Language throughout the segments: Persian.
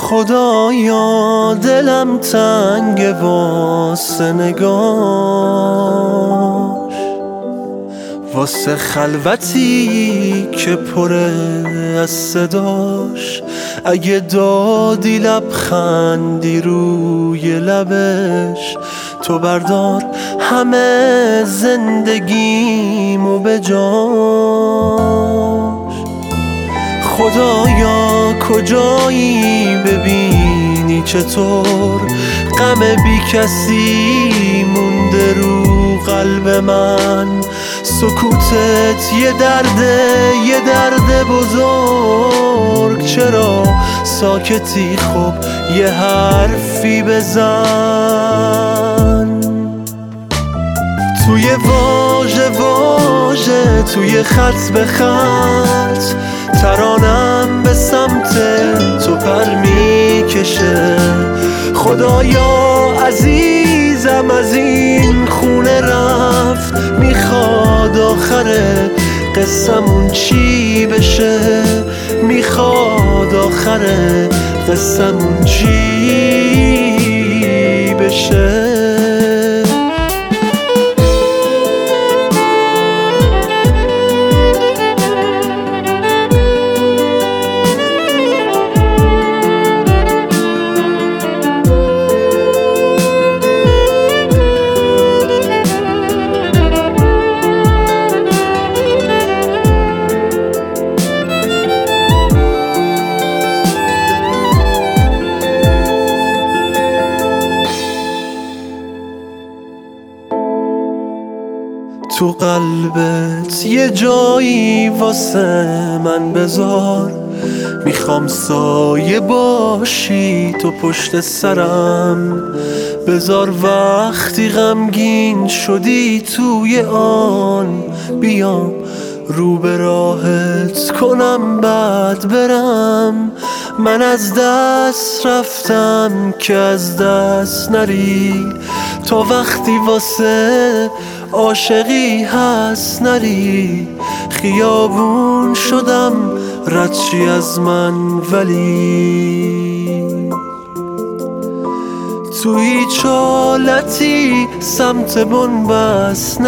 خدایا دلم تنگه واسه نگاش، واسه خلوتی که پره از صداش. اگه دادی لبخندی روی لبش، تو بردار همه زندگیمو به جاش. خدایا کجایی ببینی چطور غم بی کسی مونده رو قلب من. سکوتت یه درد بزرگ، چرا ساکتی؟ خب یه حرفی بزن. توی واژه توی خط به خط، ترانم به سمت تو پر میکشه. خدایا عزیزم از این خونه رفت، میخواد آخر قصمون چی بشه، میخواد آخر قصمون چی بشه. تو قلبت یه جایی واسه من بذار، میخوام سایه باشی تو پشت سرم. بذار وقتی غمگین شدی توی آن بیام، رو به راهت کنم بعد برم. من از دست رفتم که از دست نری، تا وقتی واسه عاشقی هست نری. خیابون شدم رد چی از من، ولی تو هیچ حالتی سمت بنبست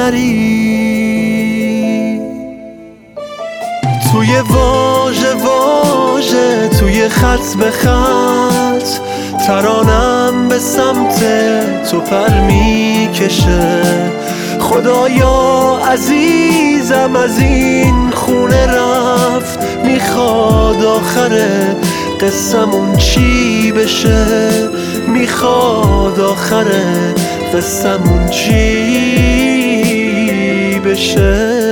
نری. توی واژه توی خط به خط، ترانم به سمت تو پر میکشه. خدایا عزیزم از این خونه رفت، میخواد آخر قصمون چی بشه، میخواد آخر قصمون چی بشه.